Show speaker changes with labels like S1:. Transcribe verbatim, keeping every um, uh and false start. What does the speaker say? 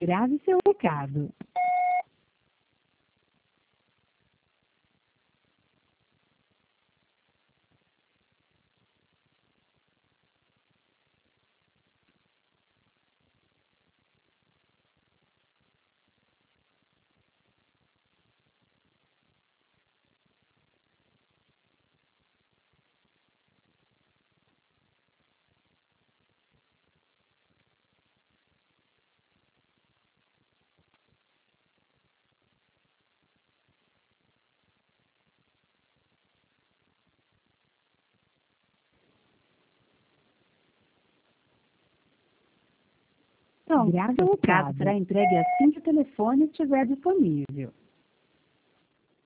S1: Grave seu recado. Grave seu recado. Será entregue assim que o telefone estiver disponível.